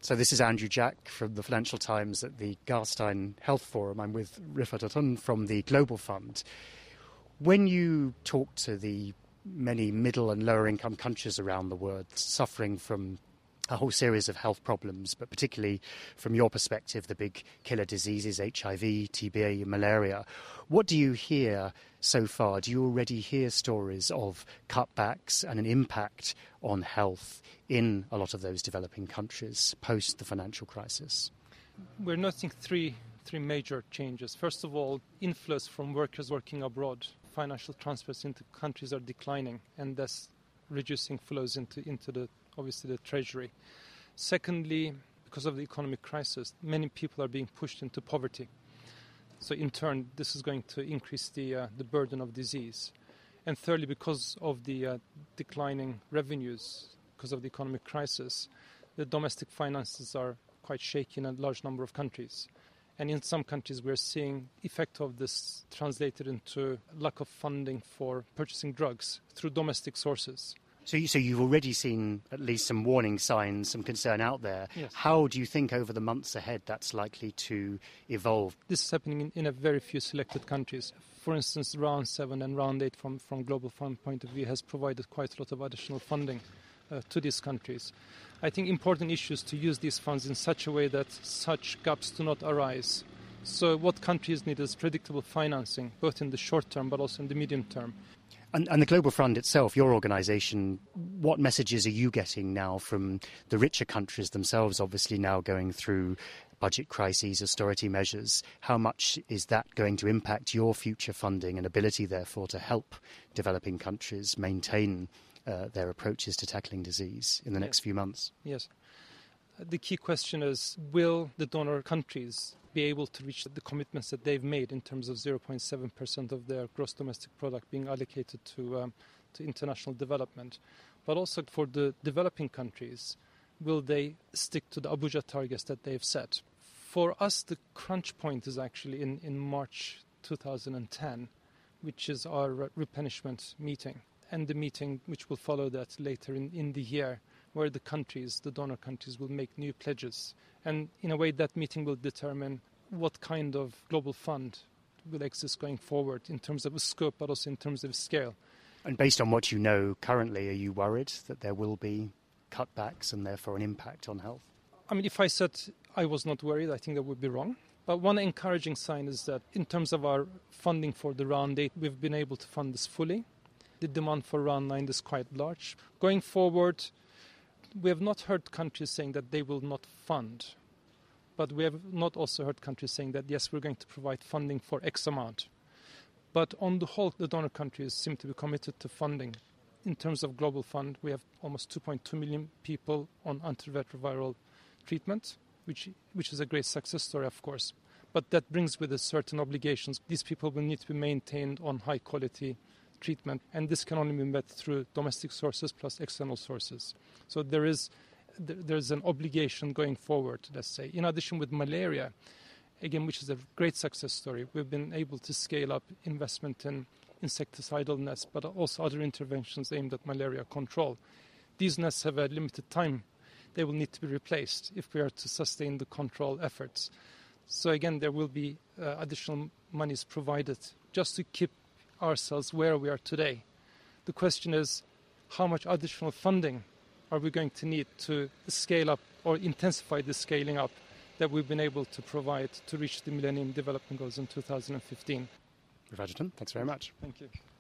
So this is Andrew Jack from the Financial Times at the Garstein Health Forum. I'm with Rifat Atun from the Global Fund. When you talk to the many middle and lower income countries around the world suffering from a whole series of health problems, but particularly from your perspective, the big killer diseases, HIV, TB, malaria, what do you hear so far? Do you already hear stories of cutbacks and an impact on health in a lot of those developing countries post the financial crisis? We're noticing three major changes. First of all, inflows from workers working abroad. Financial transfers into countries are declining, and thus reducing flows into the treasury. Secondly, because of the economic crisis, many people are being pushed into poverty. So in turn, this is going to increase the burden of disease. And thirdly, because of the declining revenues, because of the economic crisis, the domestic finances are quite shaky in a large number of countries. And in some countries, we're seeing effect of this translated into lack of funding for purchasing drugs through domestic sources. So you've already seen at least some warning signs, some concern out there. Yes. How do you think over the months ahead that's likely to evolve? This is happening in a very few selected countries. For instance, Round 7 and Round 8 from Global Fund point of view has provided quite a lot of additional funding to these countries. I think important issues to use these funds in such a way that such gaps do not arise. So what countries need is predictable financing, both in the short term but also in the medium term. And the Global Fund itself, your organisation, what messages are you getting now from the richer countries themselves, obviously now going through budget crises, austerity measures? How much is that going to impact your future funding and ability, therefore, to help developing countries maintain their approaches to tackling disease in the next few months? Yes. The key question is, will the donor countries be able to reach the commitments that they've made in terms of 0.7% of their gross domestic product being allocated to international development? But also for the developing countries, will they stick to the Abuja targets that they've set? For us, the crunch point is actually in March 2010, which is our replenishment meeting, and the meeting which will follow that later in the year, where the countries, the donor countries, will make new pledges. And in a way, that meeting will determine what kind of global fund will exist going forward in terms of scope, but also in terms of scale. And based on what you know currently, are you worried that there will be cutbacks and therefore an impact on health? I mean, if I said I was not worried, I think that would be wrong. But one encouraging sign is that in terms of our funding for the Round 8, we've been able to fund this fully. The demand for Round 9 is quite large. Going forward, we have not heard countries saying that they will not fund, but we have not also heard countries saying that, yes, we're going to provide funding for X amount. But on the whole, the donor countries seem to be committed to funding. In terms of Global Fund, we have almost 2.2 million people on antiretroviral treatment, which is a great success story, of course. But that brings with it certain obligations. These people will need to be maintained on high-quality treatment, and this can only be met through domestic sources plus external sources. So there's an obligation going forward, let's say. In addition, with malaria, again, which is a great success story, we've been able to scale up investment in insecticidal nets, but also other interventions aimed at malaria control. These nets have a limited time. They will need to be replaced if we are to sustain the control efforts. So again, there will be additional monies provided just to keep ourselves where we are today. The question is, how much additional funding are we going to need to scale up or intensify the scaling up that we've been able to provide to reach the Millennium Development Goals in 2015? Rifat Atun, thanks very much. Thank you.